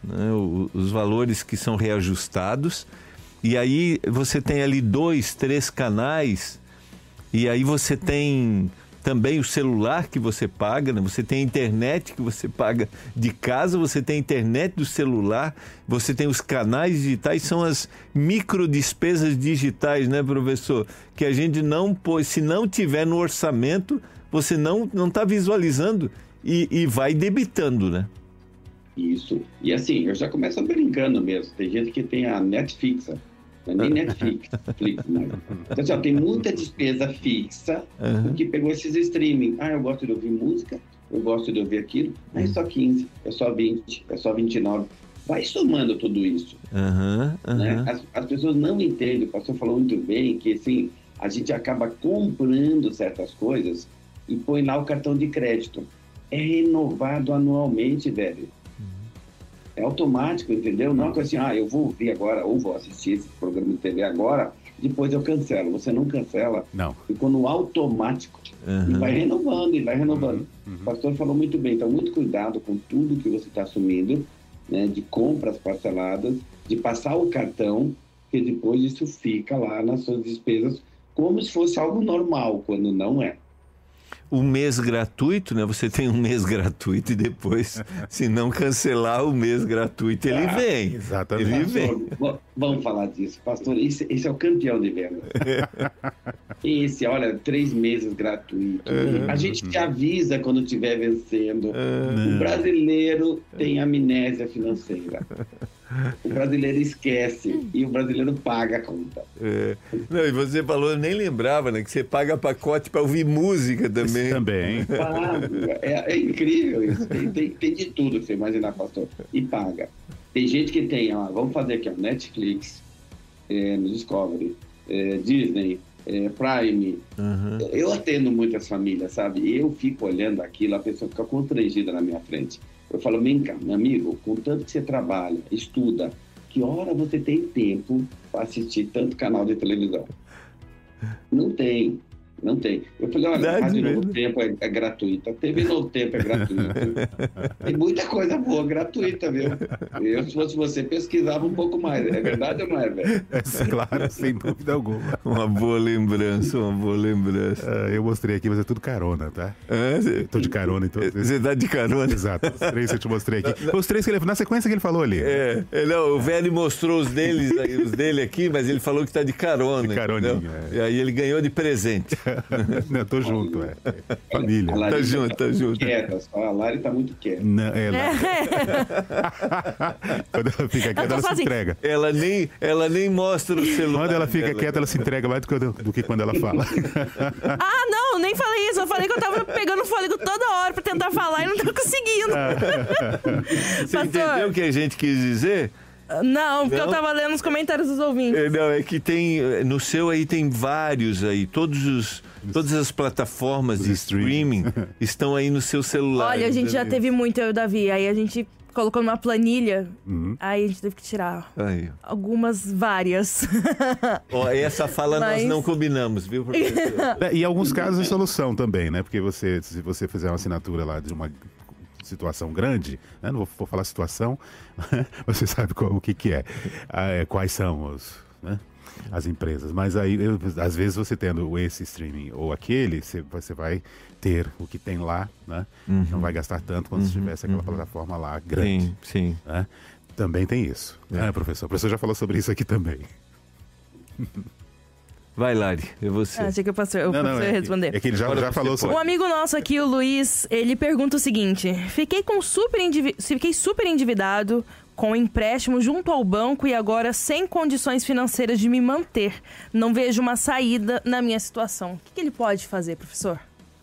C: Os valores que são reajustados, e aí você tem ali 2, 3 canais, e aí você tem também o celular que você paga, né? Você tem a internet que você paga de casa, você tem a internet do celular, você tem os canais digitais, são as microdespesas digitais, né, professor? Que a gente não pôs, se não tiver no orçamento, você não está visualizando e vai debitando, né?
D: Isso. E assim, eu já começo brincando mesmo. Tem gente que tem a Netflix, não é nem Netflix, mas... Então, assim, tem muita despesa fixa que pegou esses streaming. Eu gosto de ouvir música, eu gosto de ouvir aquilo. É só 15, é só 20, é só 29. Vai somando tudo isso. Né? As pessoas não entendem, o pastor falou muito bem, que assim, a gente acaba comprando certas coisas e põe lá o cartão de crédito. É renovado anualmente, velho. É automático, entendeu? Não é coisa assim, eu vou ouvir agora, ou vou assistir esse programa de TV agora, depois eu cancelo. Você não cancela.
B: Não.
D: Ficou no automático. E vai renovando, e vai renovando. O pastor falou muito bem. Então, muito cuidado com tudo que você está assumindo, né? De compras parceladas, de passar o cartão, que depois isso fica lá nas suas despesas, como se fosse algo normal, quando não é.
C: O mês gratuito, né? Você tem um mês gratuito e depois, se não cancelar o mês gratuito, ele vem.
B: Exatamente.
C: Ele vem.
D: Vamos falar disso, pastor. Esse é o campeão de vendas. Olha, 3 meses gratuito. A gente te avisa quando estiver vencendo. O brasileiro tem amnésia financeira. O brasileiro esquece e o brasileiro paga a conta.
C: Não, e você falou, eu nem lembrava, né? Que você paga pacote para ouvir música também.
B: Também.
D: É incrível isso. Tem de tudo que você imaginar, pastor. E paga. Tem gente que tem, vamos fazer aqui, Netflix, no Discovery, Disney, Prime. Eu atendo muitas famílias, sabe? Eu fico olhando aquilo, a pessoa fica constrangida na minha frente. Eu falo, vem cá, meu amigo, com tanto que você trabalha, estuda, que hora você tem tempo para assistir tanto canal de televisão? Não tem. Eu falei, olha, a Rádio Novo Tempo é gratuita, a TV Novo Tempo é gratuita. Tem muita coisa boa gratuita, viu? Eu, se fosse você, pesquisava um pouco mais. É verdade ou não é, velho?
B: Claro, sem dúvida alguma.
C: Uma boa lembrança.
B: Eu mostrei aqui, mas é tudo carona, tá? Eu tô de carona, então.
C: Você tá de carona?
B: Exato, os 3 que eu te mostrei aqui. Os 3 que ele... Na sequência que ele falou ali.
C: Não, o velho mostrou os dele aqui, mas ele falou que tá de carona.
B: De caroninha.
C: E aí ele ganhou de presente.
B: Não, tô junto, família.
C: Tá junto.
D: Quieta, só a Lari tá muito quieta.
B: Não, quando ela fica quieta, ela se entrega.
C: Ela nem mostra o celular.
B: Quando ela fica quieta, ela se entrega mais do que quando ela fala.
A: Não, nem falei isso. Eu falei que eu tava pegando fôlego toda hora pra tentar falar e não tô conseguindo.
C: Você entendeu o que a gente quis dizer?
A: Não, porque eu tava lendo os comentários dos ouvintes.
C: Não, é que tem... No seu aí tem vários aí. Todas as plataformas de streaming estão aí no seu celular.
A: Olha, a gente já teve muito, eu e o Davi. Aí a gente colocou numa planilha. Aí a gente teve que tirar várias.
C: Essa fala nós não combinamos, viu, professor?
B: E em alguns casos é solução também, né? Porque se você fizer uma assinatura lá de uma situação grande, né? Não vou falar situação, você sabe o que é. Quais são os... Né? as empresas. Mas aí, às vezes, você tendo esse streaming ou aquele, você vai ter o que tem lá, né? Não vai gastar tanto quando se tivesse aquela plataforma lá grande.
C: Sim.
B: Né? Também tem isso, né, professor? O professor já falou sobre isso aqui também.
C: Vai, Lari, é você.
A: Achei que o professor ia responder.
B: É que ele já falou sobre...
A: Um amigo nosso aqui, o Luiz, ele pergunta o seguinte: fiquei super endividado com empréstimo junto ao banco e agora sem condições financeiras de me manter. Não vejo uma saída na minha situação. O que ele pode fazer, professor?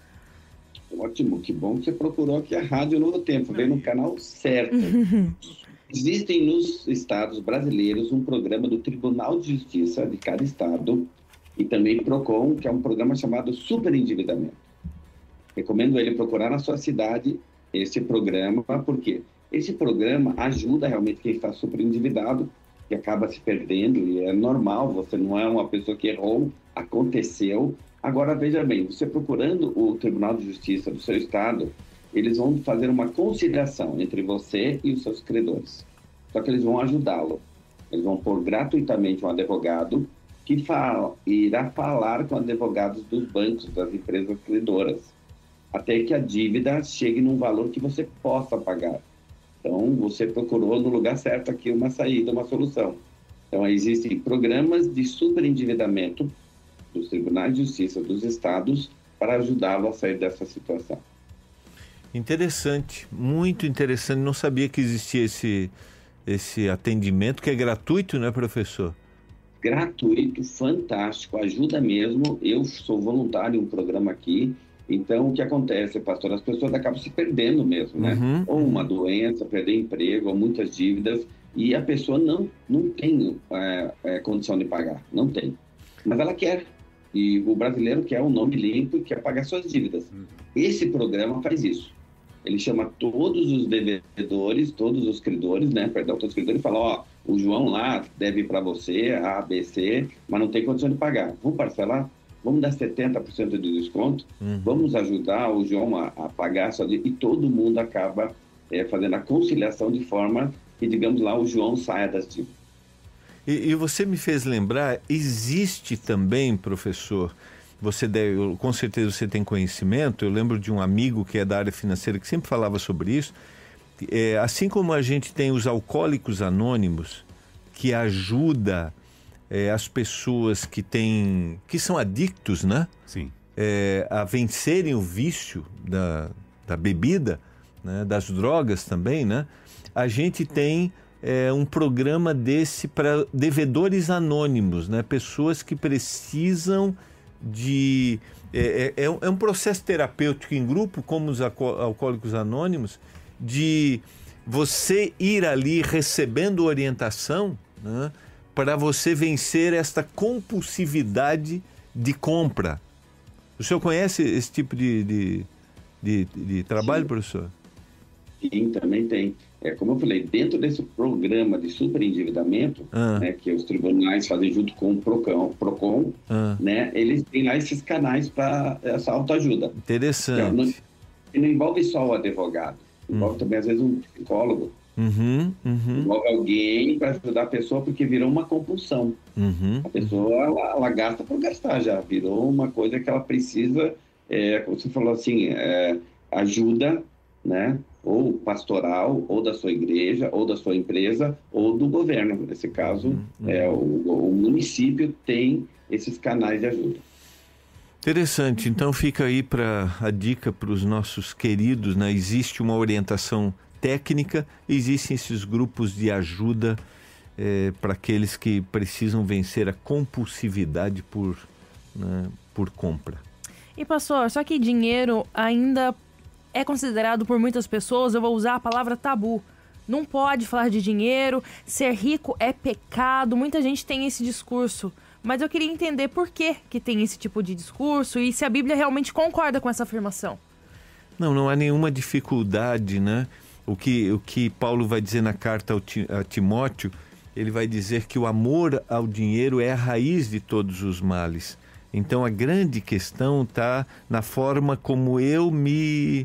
D: Ótimo, que bom que você procurou aqui a Rádio Novo Tempo, veio no canal certo. Existem nos estados brasileiros um programa do Tribunal de Justiça de cada estado e também PROCON, que é um programa chamado Superendividamento. Recomendo ele procurar na sua cidade esse programa, porque esse programa ajuda realmente quem está superendividado, que acaba se perdendo, e é normal, você não é uma pessoa que errou, aconteceu. Agora, veja bem, você procurando o Tribunal de Justiça do seu estado, eles vão fazer uma conciliação entre você e os seus credores. Só que eles vão ajudá-lo. Eles vão pôr gratuitamente um advogado que irá falar com advogados dos bancos, das empresas credoras, até que a dívida chegue num valor que você possa pagar. Então, você procurou no lugar certo aqui uma saída, uma solução. Então, existem programas de superendividamento dos tribunais de justiça dos estados para ajudá-lo a sair dessa situação.
C: Interessante, muito interessante. Não sabia que existia esse atendimento, que é gratuito, né, professor?
D: Gratuito, fantástico, ajuda mesmo. Eu sou voluntário em um programa aqui. Então, o que acontece, pastor? As pessoas acabam se perdendo mesmo, né? Ou uma doença, perder emprego, ou muitas dívidas, e a pessoa não tem condição de pagar, não tem. Mas ela quer. E o brasileiro quer um nome limpo e quer pagar suas dívidas. Esse programa faz isso. Ele chama todos os devedores, todos os credores, né? Perdão, todos os credores, e fala, ó, o João lá deve para você, A, B, C, mas não tem condição de pagar. Vamos parcelar? Vamos dar 70% de desconto? Vamos ajudar o João a pagar sua dívida? E todo mundo acaba fazendo a conciliação de forma que, digamos lá, o João saia das dívidas.
C: E você me fez lembrar, existe também, professor, com certeza você tem conhecimento, eu lembro de um amigo que é da área financeira que sempre falava sobre isso, assim como a gente tem os alcoólicos anônimos, que ajuda as pessoas que são adictos, né?
B: Sim.
C: A vencerem o vício da bebida, né? Das drogas também, né? A gente tem um programa desse para devedores anônimos, né? Pessoas que precisam de... É um processo terapêutico em grupo, como os alcoólicos anônimos, de você ir ali recebendo orientação, né? Para você vencer esta compulsividade de compra. O senhor conhece esse tipo de trabalho,
D: Sim.
C: Professor?
D: Sim, também tem. Como eu falei, dentro desse programa de superendividamento, né, que os tribunais fazem junto com o PROCON, né, eles têm lá esses canais para essa autoajuda.
C: Interessante.
D: Não envolve só o advogado, envolve também, às vezes, um psicólogo. Envolve alguém para ajudar a pessoa, porque virou uma compulsão. A pessoa, ela gasta por gastar já, virou uma coisa que ela precisa, como você falou assim, ajuda, né? Ou pastoral, ou da sua igreja, ou da sua empresa, ou do governo. Nesse caso, o município tem esses canais de ajuda.
C: Interessante. Então fica aí a dica para os nossos queridos, né? Existe uma orientação técnica, existem esses grupos de ajuda para aqueles que precisam vencer a compulsividade por compra.
A: E pastor, só que dinheiro ainda é considerado por muitas pessoas, eu vou usar a palavra tabu. Não pode falar de dinheiro, ser rico é pecado, muita gente tem esse discurso. Mas eu queria entender por que tem esse tipo de discurso e se a Bíblia realmente concorda com essa afirmação.
C: Não há nenhuma dificuldade, né? O que Paulo vai dizer na carta a Timóteo, ele vai dizer que o amor ao dinheiro é a raiz de todos os males. Então a grande questão está na forma como eu me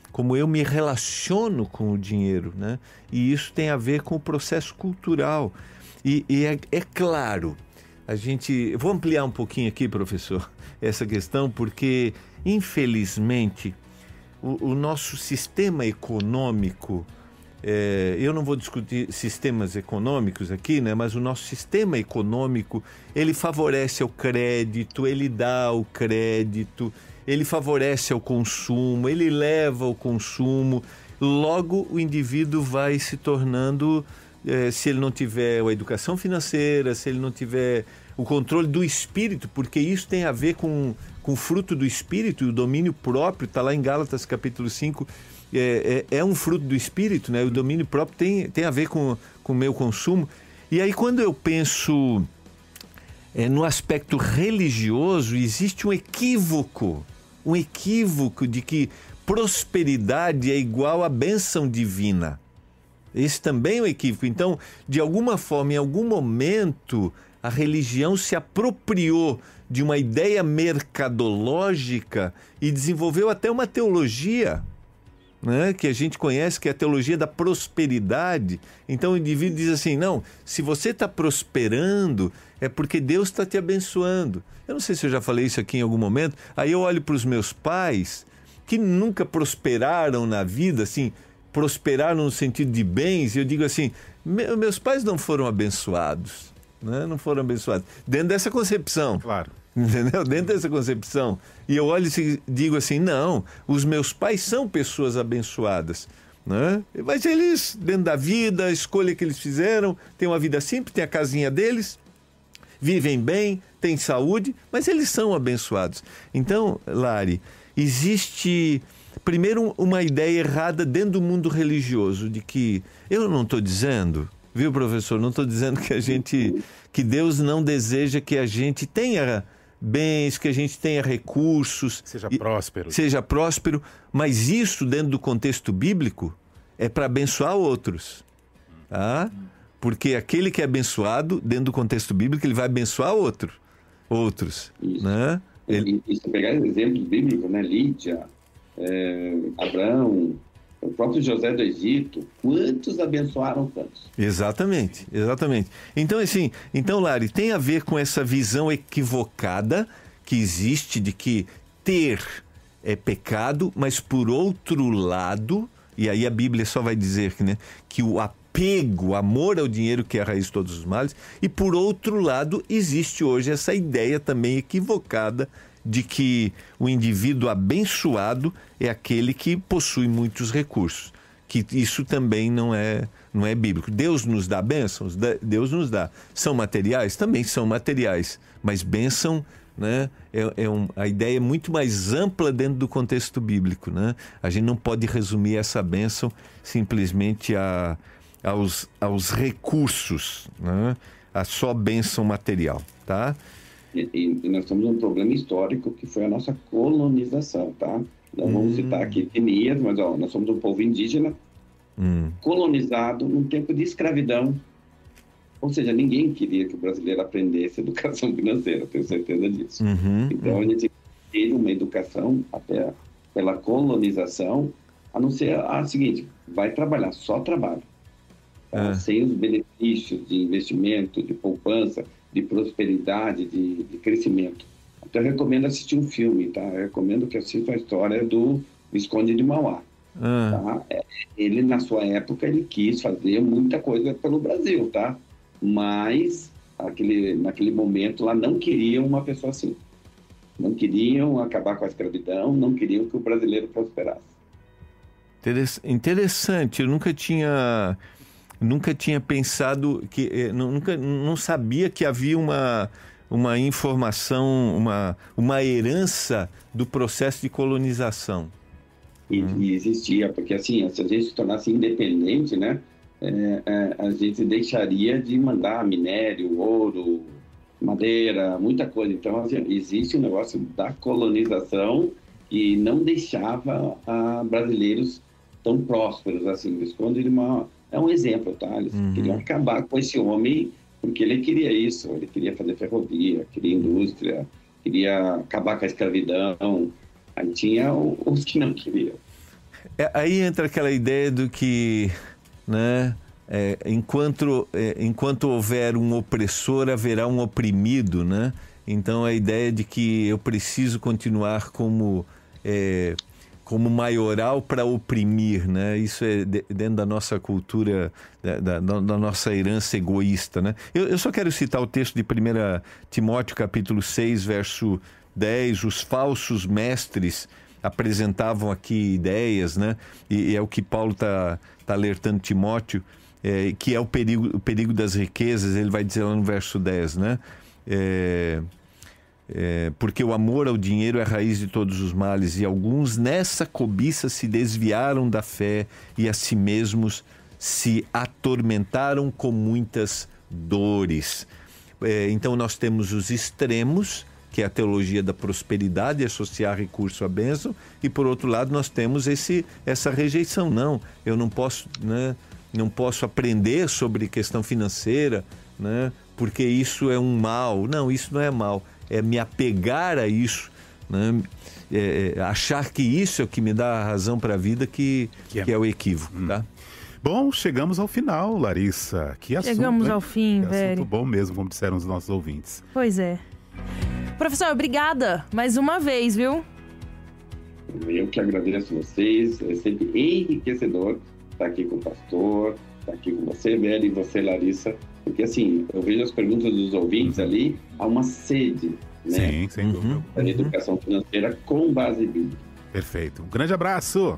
C: relaciono com o dinheiro, né? E isso tem a ver com o processo cultural. E é claro, eu vou ampliar um pouquinho aqui, professor, essa questão, porque, infelizmente, o nosso sistema econômico, eu não vou discutir sistemas econômicos aqui, né? Mas o nosso sistema econômico, ele favorece o crédito, ele dá o crédito, ele favorece o consumo, ele leva o consumo. Logo, o indivíduo vai se tornando, se ele não tiver a educação financeira, se ele não tiver o controle do espírito, porque isso tem a ver com o fruto do espírito, e o domínio próprio, está lá em Gálatas capítulo 5, é um fruto do espírito, né? O domínio próprio tem a ver com o meu consumo. E aí, quando eu penso no aspecto religioso, existe um equívoco de que prosperidade é igual à bênção divina. Esse também é um equívoco. Então, de alguma forma, em algum momento, a religião se apropriou de uma ideia mercadológica e desenvolveu até uma teologia, né, que a gente conhece, que é a teologia da prosperidade. Então o indivíduo diz assim, não, se você está prosperando, é porque Deus está te abençoando. Eu não sei se eu já falei isso aqui em algum momento. Aí eu olho para os meus pais, que nunca prosperaram na vida, assim, prosperaram no sentido de bens, e eu digo assim, meus pais não foram abençoados, né? Não foram abençoados. Dentro dessa concepção.
B: Claro.
C: Entendeu? Dentro dessa concepção. E eu olho e digo assim, não, os meus pais são pessoas abençoadas, né? Mas eles, dentro da vida, a escolha que eles fizeram, têm uma vida simples, tem a casinha deles, vivem bem, têm saúde, mas eles são abençoados. Então, Lari, existe, primeiro, uma ideia errada dentro do mundo religioso, de que, eu não estou dizendo, viu, professor, não estou dizendo que Deus não deseja que a gente tenha bens, que a gente tenha recursos. Seja próspero, mas isso, dentro do contexto bíblico, é para abençoar outros. Tá? Porque aquele que é abençoado, dentro do contexto bíblico, ele vai abençoar outros.
D: Isso.
C: Né?
D: E se pegar exemplos bíblicos, né? Lídia, Abraão, o próprio José do Egito, quantos abençoaram tantos?
C: Exatamente. Então, assim, Lari, tem a ver com essa visão equivocada que existe de que ter é pecado, mas por outro lado, e aí a Bíblia só vai dizer que, né, que o apego, o amor ao dinheiro que é a raiz de todos os males, e por outro lado, existe hoje essa ideia também equivocada de que o indivíduo abençoado é aquele que possui muitos recursos, que isso também não é bíblico. Deus nos dá bênçãos? Deus nos dá. São materiais? Também são materiais, mas bênção, né, a ideia é muito mais ampla dentro do contexto bíblico, né? A gente não pode resumir essa bênção simplesmente aos recursos, né? A só bênção material, tá?
D: E nós temos um problema histórico que foi a nossa colonização, tá? Não vamos citar aqui etnias, mas nós somos um povo indígena colonizado num tempo de escravidão. Ou seja, ninguém queria que o brasileiro aprendesse educação financeira, tenho certeza disso. Então a gente teve uma educação até pela colonização, a não ser a seguinte, vai trabalhar, só trabalho. Tá? Sem os benefícios de investimento, de poupança, de prosperidade, de crescimento. Então, eu recomendo assistir um filme, tá? Eu recomendo que assista a história do Visconde de Mauá. Tá? Ele, na sua época, ele quis fazer muita coisa pelo Brasil, tá? Mas, naquele momento lá, não queriam uma pessoa assim. Não queriam acabar com a escravidão, não queriam que o brasileiro prosperasse.
C: Interessante, eu nunca tinha pensado que não sabia que havia uma informação, uma herança do processo de colonização.
D: E existia, porque assim, se a gente se tornasse independente, né, a gente deixaria de mandar minério, ouro, madeira, muita coisa. Então, assim, existe um negócio da colonização e não deixava brasileiros tão prósperos assim. Visconde de Mauá é um exemplo, tá? Eles queriam acabar com esse homem porque ele queria isso, ele queria fazer ferrovia, queria indústria, queria acabar com a escravidão. Aí tinha os que não queriam.
C: Aí entra aquela ideia do que, né, enquanto houver um opressor, haverá um oprimido, né? Então a ideia de que eu preciso continuar como maioral para oprimir, né? Isso é dentro da nossa cultura, da nossa herança egoísta, né? Eu só quero citar o texto de 1 Timóteo capítulo 6, verso 10, os falsos mestres apresentavam aqui ideias, né? E é o que Paulo está alertando Timóteo, que é o perigo das riquezas. Ele vai dizer lá no verso 10, né? Porque o amor ao dinheiro é a raiz de todos os males, e alguns nessa cobiça se desviaram da fé e a si mesmos se atormentaram com muitas dores. Então nós temos os extremos, que é a teologia da prosperidade, associar recurso à bênção, e por outro lado nós temos essa rejeição. Não, eu não posso, né, não posso aprender sobre questão financeira, né, porque isso é um mal. Não, isso não é mal. É me apegar a isso, né? Achar que isso é o que me dá a razão para a vida, que é o equívoco, tá?
B: Bom, chegamos ao final, Larissa. Que assunto,
A: chegamos
B: hein?
A: ao fim, velho.
B: Assunto bom mesmo, como disseram os nossos ouvintes.
A: Pois é. Professor, obrigada mais uma vez, viu?
D: Eu que agradeço vocês. É sempre enriquecedor estar aqui com o pastor, estar aqui com você, Vera, e você, Larissa. Porque, assim, eu vejo as perguntas dos ouvintes ali, há uma sede, né?
B: Sim, sem dúvida.
D: Da educação financeira com base bíblica.
B: Perfeito. Um grande abraço.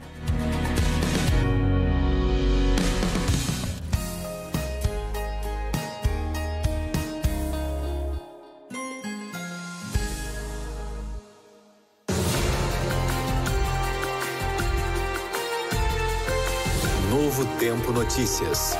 F: Novo Tempo Notícias.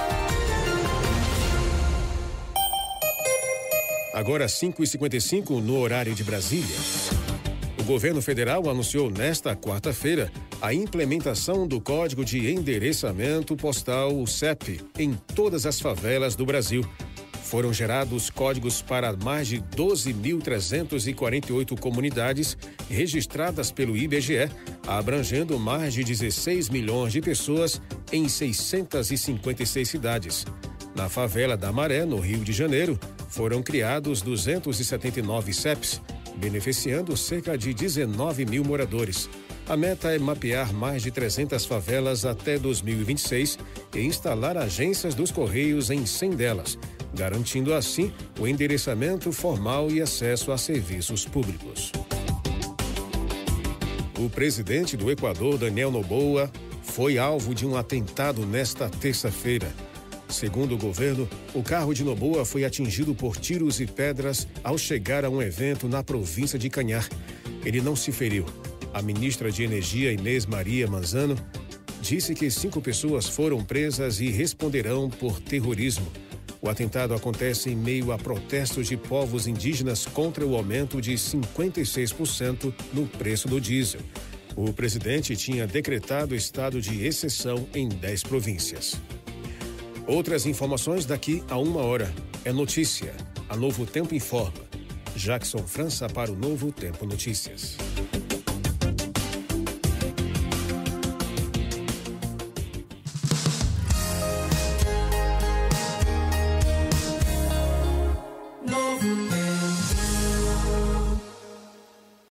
G: Agora 5h55 no horário de Brasília. O governo federal anunciou nesta quarta-feira a implementação do Código de Endereçamento Postal, o CEP, em todas as favelas do Brasil. Foram gerados códigos para mais de 12.348 comunidades registradas pelo IBGE, abrangendo mais de 16 milhões de pessoas em 656 cidades. Na favela da Maré, no Rio de Janeiro, foram criados 279 CEPs, beneficiando cerca de 19 mil moradores. A meta é mapear mais de 300 favelas até 2026 e instalar agências dos Correios em 100 delas, garantindo assim o endereçamento formal e acesso a serviços públicos. O presidente do Equador, Daniel Noboa, foi alvo de um atentado nesta terça-feira. Segundo o governo, o carro de Noboa foi atingido por tiros e pedras ao chegar a um evento na província de Cañar. Ele não se feriu. A ministra de Energia, Inês Maria Manzano, disse que 5 pessoas foram presas e responderão por terrorismo. O atentado acontece em meio a protestos de povos indígenas contra o aumento de 56% no preço do diesel. O presidente tinha decretado estado de exceção em 10 províncias. Outras informações daqui a 1 hora. É notícia. A Novo Tempo informa. Jackson França para o Novo Tempo Notícias.